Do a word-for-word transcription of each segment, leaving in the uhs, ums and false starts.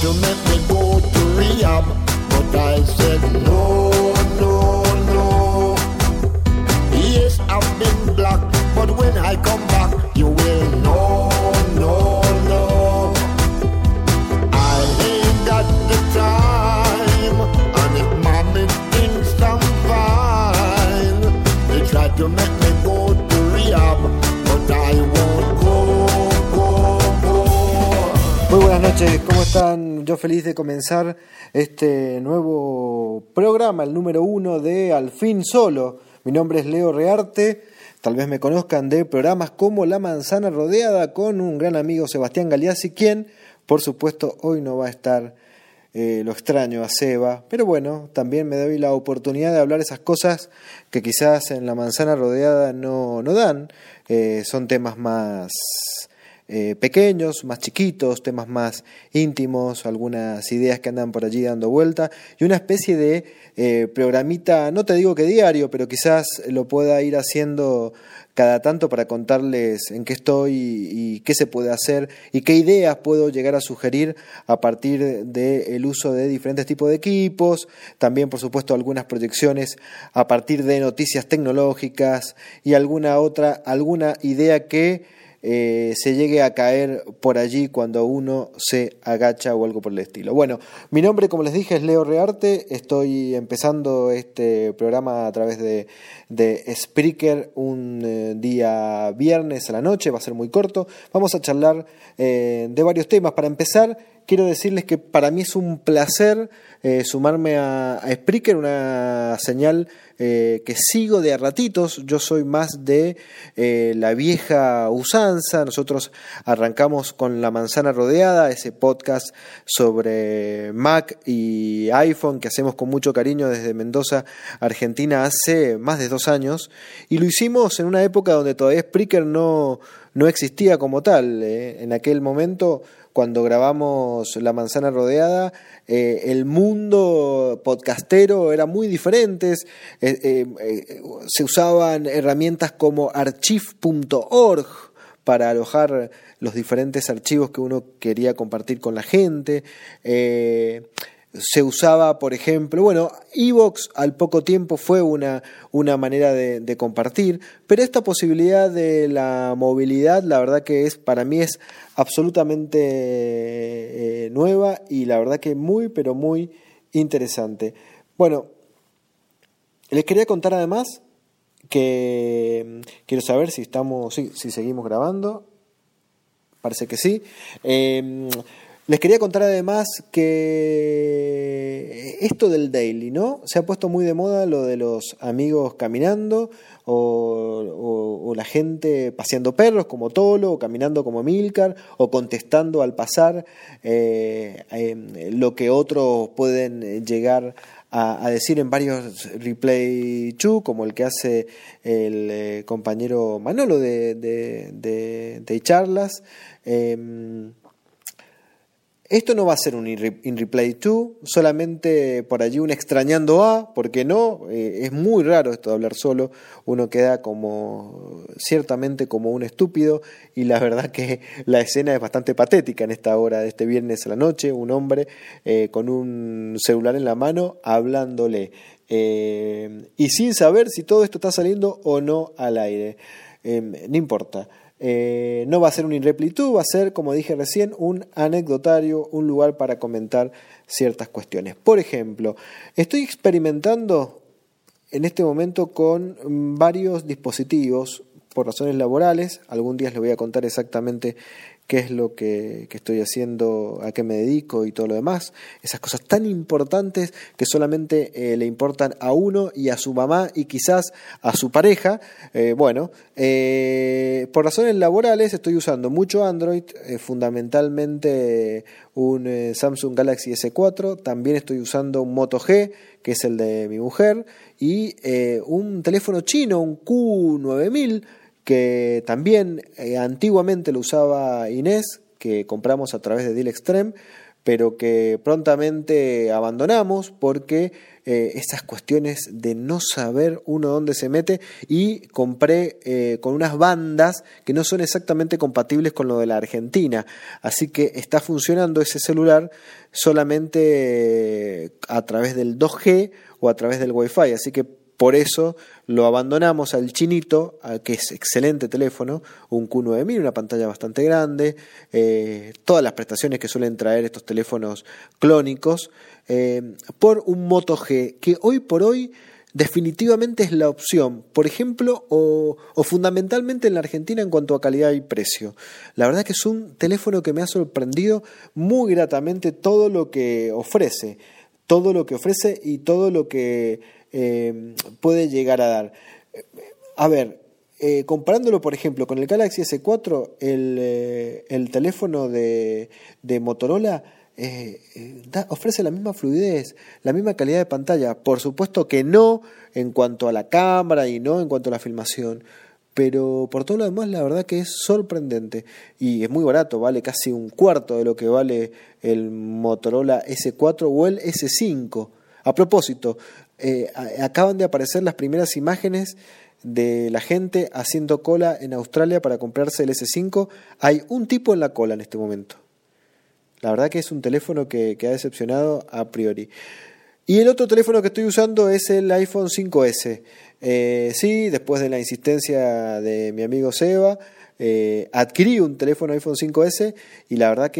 to make me go to rehab, but I said no, no, no. Yes, I've been black, but when I come back, you will know, no, no. I ain't got the time, and if mommy thinks I'm fine, they try to make me go to rehab, but I won't go, go, go. Muy buenas noches, ¿cómo están? Yo feliz de comenzar este nuevo programa, el número uno de Al Fin Solo. Mi nombre es Leo Rearte, tal vez me conozcan de programas como La Manzana Rodeada con un gran amigo Sebastián Galeazzi, quien, por supuesto, hoy no va a estar, eh, lo extraño a Seba, pero bueno, también me doy la oportunidad de hablar esas cosas que quizás en La Manzana Rodeada no, no dan, eh, son temas más eh, pequeños, más chiquitos, temas más íntimos, algunas ideas que andan por allí dando vuelta y una especie de eh, programita, no te digo que diario, pero quizás lo pueda ir haciendo cada tanto para contarles en qué estoy y, y qué se puede hacer y qué ideas puedo llegar a sugerir a partir del uso de diferentes tipos de equipos, también por supuesto algunas proyecciones a partir de noticias tecnológicas y alguna otra, alguna idea que Eh, se llegue a caer por allí cuando uno se agacha o algo por el estilo. Bueno, mi nombre, como les dije, es Leo Rearte. Estoy empezando este programa a través de, de Spreaker un eh, día viernes a la noche, va a ser muy corto. Vamos a charlar eh, de varios temas. Para empezar, quiero decirles que para mí es un placer eh, sumarme a, a Spreaker, una señal eh, que sigo de a ratitos. Yo soy más de eh, la vieja usanza. Nosotros arrancamos con La Manzana Rodeada, ese podcast sobre Mac y iPhone que hacemos con mucho cariño desde Mendoza, Argentina, hace más de dos años. Y lo hicimos en una época donde todavía Spreaker no, no existía como tal. Eh. En aquel momento, cuando grabamos La Manzana Rodeada, eh, el mundo podcastero era muy diferente. Eh, eh, eh, se usaban herramientas como archive punto org para alojar los diferentes archivos que uno quería compartir con la gente. Eh, se usaba, por ejemplo, bueno, iVoox al poco tiempo fue una, una manera de, de compartir, pero esta posibilidad de la movilidad, la verdad que es, para mí es absolutamente eh, nueva y la verdad que muy, pero muy interesante. Bueno, les quería contar además que quiero saber si estamos, sí, si seguimos grabando, parece que sí. Eh, Les quería contar además que esto del daily, ¿no? Se ha puesto muy de moda lo de los amigos caminando o, o, o la gente paseando perros como Tolo o caminando como Milcar o contestando al pasar eh, eh, lo que otros pueden llegar a, a decir en varios replay two, como el que hace el eh, compañero Manolo de, de, de, de charlas. Eh, Esto no va a ser un In Replay two, solamente por allí un extrañando a, ¿por qué no? Eh, es muy raro esto de hablar solo, uno queda como, ciertamente como un estúpido, y la verdad que la escena es bastante patética en esta hora de este viernes a la noche, un hombre eh, con un celular en la mano hablándole, eh, y sin saber si todo esto está saliendo o no al aire, eh, no importa. Eh, no va a ser un In Replay two, va a ser, como dije recién, un anecdotario, un lugar para comentar ciertas cuestiones. Por ejemplo, estoy experimentando en este momento con varios dispositivos por razones laborales. Algún día les voy a contar exactamente qué es lo que, que estoy haciendo, a qué me dedico y todo lo demás. Esas cosas tan importantes que solamente eh, le importan a uno y a su mamá y quizás a su pareja. Eh, bueno, eh, por razones laborales estoy usando mucho Android, eh, fundamentalmente un eh, Samsung Galaxy ese cuatro. También estoy usando un Moto G, que es el de mi mujer, y eh, un teléfono chino, un Q nueve mil, que también eh, antiguamente lo usaba Inés, que compramos a través de Deal Extreme, pero que prontamente abandonamos porque eh, esas cuestiones de no saber uno dónde se mete, y compré eh, con unas bandas que no son exactamente compatibles con lo de la Argentina, así que está funcionando ese celular solamente a través del dos G o a través del Wi-Fi, así que por eso lo abandonamos al Chinito, que es excelente teléfono, un Q nueve mil, una pantalla bastante grande, eh, todas las prestaciones que suelen traer estos teléfonos clónicos, eh, por un Moto G, que hoy por hoy definitivamente es la opción, por ejemplo, o, o fundamentalmente en la Argentina en cuanto a calidad y precio. La verdad que es un teléfono que me ha sorprendido muy gratamente todo lo que ofrece, todo lo que ofrece y todo lo que Eh, puede llegar a dar. A ver, eh, comparándolo por ejemplo con el Galaxy ese cuatro, el, eh, el teléfono de, de Motorola eh, da, ofrece la misma fluidez, la misma calidad de pantalla. Por supuesto que no en cuanto a la cámara y no en cuanto a la filmación, pero por todo lo demás la verdad que es sorprendente y es muy barato, vale casi un cuarto de lo que vale el Motorola ese cuatro o el ese cinco. A propósito, eh, acaban de aparecer las primeras imágenes de la gente haciendo cola en Australia para comprarse el ese cinco. Hay un tipo en la cola en este momento. La verdad que es un teléfono que, que ha decepcionado a priori. Y el otro teléfono que estoy usando es el iPhone cinco ese. Eh, sí, después de la insistencia de mi amigo Seba, eh, adquirí un teléfono iPhone cinco ese y la verdad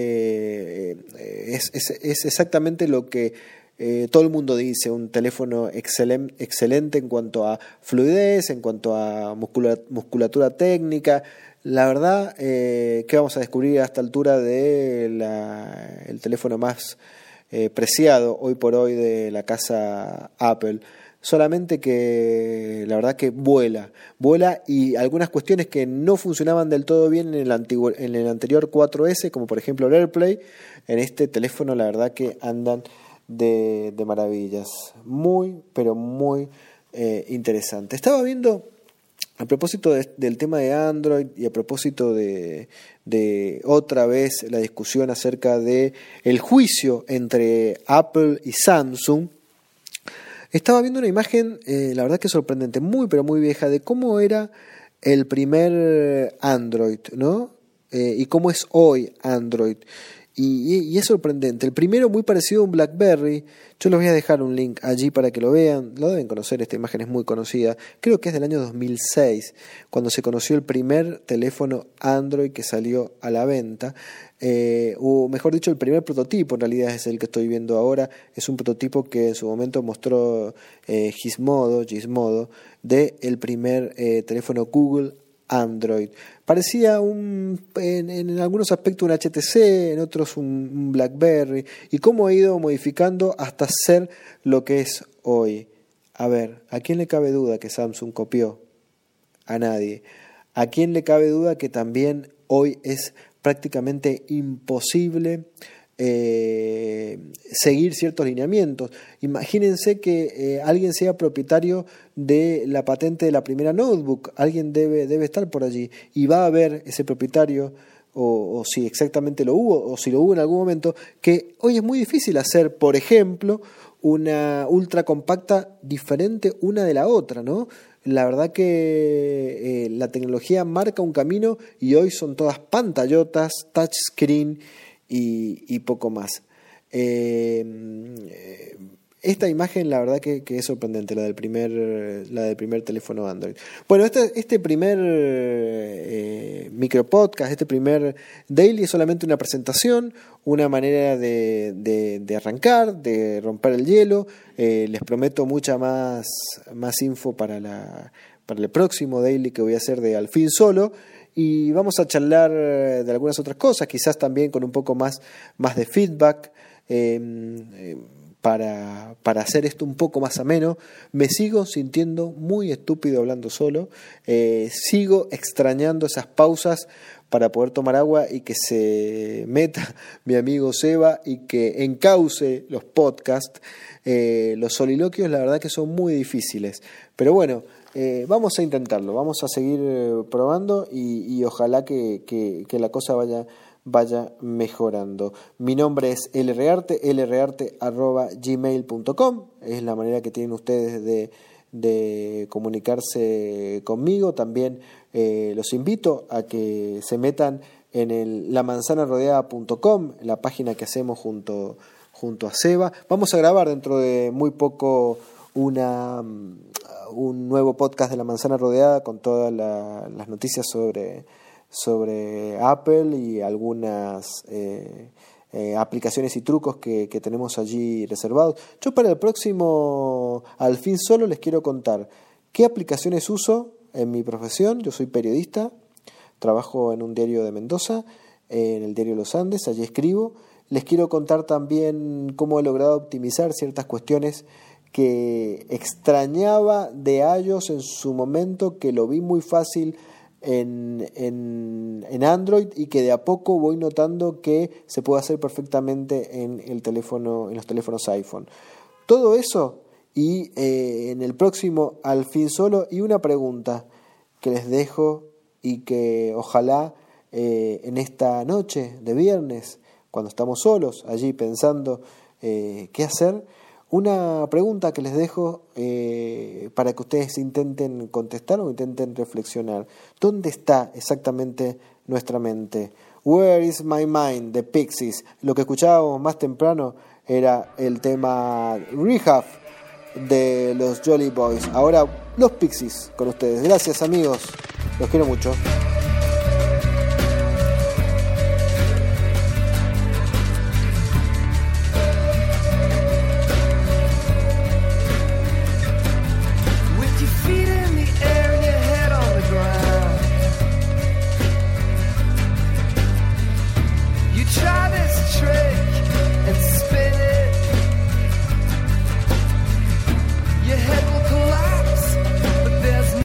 que eh, es, es, es exactamente lo que Eh, todo el mundo dice, un teléfono excelen, excelente en cuanto a fluidez, en cuanto a muscula, musculatura técnica. La verdad, eh, que vamos a descubrir a esta altura de la, el teléfono más eh, preciado hoy por hoy de la casa Apple. Solamente que la verdad que vuela, vuela y algunas cuestiones que no funcionaban del todo bien en el, antiguo, en el anterior cuatro ese, como por ejemplo el AirPlay, en este teléfono la verdad que andan De, de maravillas, muy pero muy eh, interesante. Estaba viendo a propósito de, del tema de Android y a propósito de, de otra vez la discusión acerca de el juicio entre Apple y Samsung. Estaba viendo una imagen, eh, la verdad que sorprendente, muy pero muy vieja, de cómo era el primer Android, ¿no? Eh, y cómo es hoy Android. Y, y es sorprendente. El primero muy parecido a un BlackBerry. Yo les voy a dejar un link allí para que lo vean. Lo deben conocer, esta imagen es muy conocida. Creo que es del año dos mil seis, cuando se conoció el primer teléfono Android que salió a la venta. Eh, o mejor dicho, el primer prototipo, en realidad es el que estoy viendo ahora. Es un prototipo que en su momento mostró eh, Gizmodo, Gizmodo, de el primer eh, teléfono Google Android. Parecía un, en, en algunos aspectos un H T C, en otros un, un BlackBerry, y cómo ha ido modificando hasta ser lo que es hoy. A ver, ¿a quién le cabe duda que Samsung copió? A nadie. ¿A quién le cabe duda que también hoy es prácticamente imposible Eh, seguir ciertos lineamientos? Imagínense que eh, alguien sea propietario de la patente de la primera notebook, alguien debe, debe estar por allí y va a haber ese propietario, o, o si exactamente lo hubo o si lo hubo en algún momento, que hoy es muy difícil hacer, por ejemplo, una ultra compacta diferente una de la otra, ¿no? La verdad que eh, la tecnología marca un camino y hoy son todas pantallotas, touchscreen Y, y poco más. Eh, esta imagen la verdad que, que es sorprendente, la del primer, la del primer teléfono Android. Bueno, este, este primer eh, micropodcast, este primer daily es solamente una presentación, una manera de, de, de arrancar, de romper el hielo. Eh, les prometo mucha más, más info para, la, para el próximo daily que voy a hacer de Al Fin Solo. Y vamos a charlar de algunas otras cosas, quizás también con un poco más, más de feedback, eh, eh, para, para hacer esto un poco más ameno. Me sigo sintiendo muy estúpido hablando solo, eh, sigo extrañando esas pausas para poder tomar agua y que se meta mi amigo Seba y que encauce los podcasts. Eh, los soliloquios la verdad que son muy difíciles, pero bueno, Eh, vamos a intentarlo, vamos a seguir eh, probando y, y ojalá que, que, que la cosa vaya, vaya mejorando. Mi nombre es lrearte, lrearte arroba gmail punto com, es la manera que tienen ustedes de, de comunicarse conmigo. También eh, los invito a que se metan en el la manzana rodeada punto com, la página que hacemos junto, junto a Seba. Vamos a grabar dentro de muy poco una, un nuevo podcast de La Manzana Rodeada con todas la, las noticias sobre... sobre Apple y algunas eh, eh, aplicaciones y trucos que, que tenemos allí reservados. Yo para el próximo Al Fin Solo les quiero contar qué aplicaciones uso en mi profesión. Yo soy periodista, trabajo en un diario de Mendoza, en el diario Los Andes, allí escribo. Les quiero contar también cómo he logrado optimizar ciertas cuestiones que extrañaba de iOS en su momento, que lo vi muy fácil En, en, en Android y que de a poco voy notando que se puede hacer perfectamente en el teléfono, en los teléfonos iPhone. Todo eso y eh, en el próximo Al Fin Solo, y una pregunta que les dejo y que ojalá eh, en esta noche de viernes, cuando estamos solos allí pensando eh, qué hacer, una pregunta que les dejo eh, para que ustedes intenten contestar o intenten reflexionar. ¿Dónde está exactamente nuestra mente? Where is my mind? The Pixies. Lo que escuchábamos más temprano era el tema Rehab de los Jolly Boys. Ahora los Pixies con ustedes. Gracias, amigos. Los quiero mucho.